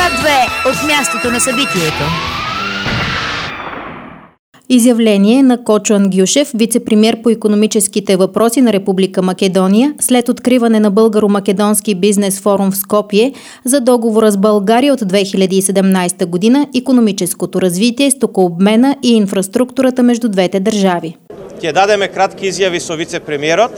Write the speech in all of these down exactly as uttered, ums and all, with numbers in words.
две от мястото на събитието. Изявление на Кочо Ангюшев, вице-премиер по икономическите въпроси на Република Македония, след откриване на българо-македонски бизнес форум в Скопие за договора с България от две хиляди и седемнадесета година, икономическото развитие, стокообмена и инфраструктурата между двете държави. Ќе дадеме кратки изјави со вице-премиерот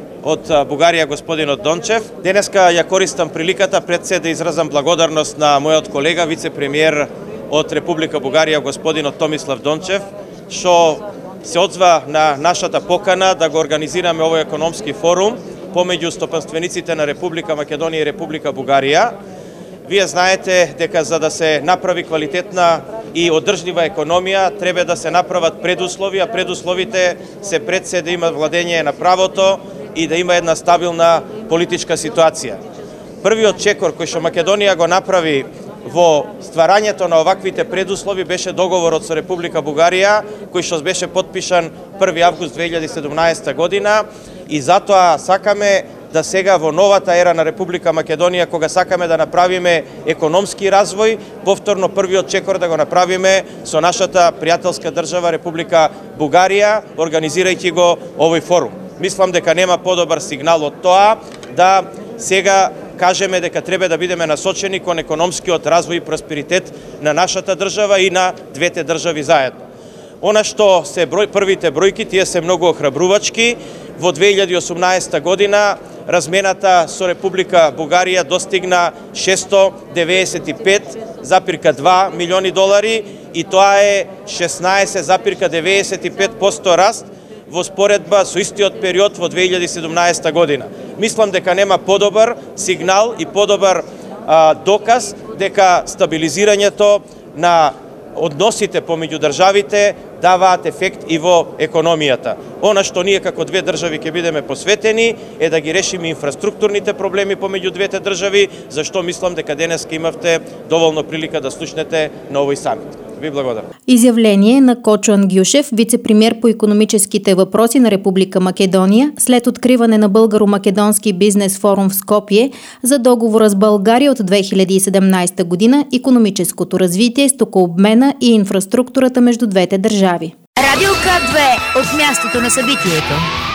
од Бугарија господинот Дончев. Денеска ја користам приликата пред се да изразам благодарност на мојот колега вице-премиер од Република Бугарија господинот Томислав Дончев, што се одзва на нашата покана да го организираме овој економски форум помеѓу стопанствениците на Република Македонија и Република Бугарија. Вие знаете дека за да се направи квалитетна и одржлива економија треба да се направат предуслови, а предусловите се пред се да има владење на правото и да има една стабилна политичка ситуација. Првиот чекор кој што Македонија го направи во стварањето на оваквите предуслови беше договорот со Република Бугарија, кој што беше подпишан први август две илјади и седумнаесета година, и затоа сакаме да сега во новата ера на Република Македонија, кога сакаме да направиме економски развој, повторно првиот чекор да го направиме со нашата пријателска држава Република Бугарија, организирајќи го овој форум. Мислам дека нема подобар сигнал од тоа да сега кажеме дека треба да бидеме насочени кон економскиот развој и просперитет на нашата држава и на двете држави заедно. Она што се број, првите бројки, тие се многу охрабрувачки. Во две илјади и осумнаесета година размената со Република Бугарија достигна шестстотини деветдесет и пет зарез два милиони долари и тоа е шеснаесет зарез деветдесет и пет проценти раст во споредба со истиот период во две илјади и седумнаесета година. Мислам дека нема подобар сигнал и подобар а, доказ дека стабилизирањето на односите помеѓу државите даваат ефект и во економијата. Она што ние како две држави ќе бидеме посветени е да ги решиме инфраструктурните проблеми помеѓу двете држави, зашто мислам дека денеска имавте доволно прилика да слушнете на овој самит. Ви благодарам. Изявление на Кочо Ангюшев, вице-премиер по икономическите въпроси на Република Македония, след откриване на българо-македонски бизнес форум в Скопие за договора с България от две хиляди и седемнадесета година, икономическото развитие, стокообмена и инфраструктурата между двете държави. Радио К две от мястото на събитието.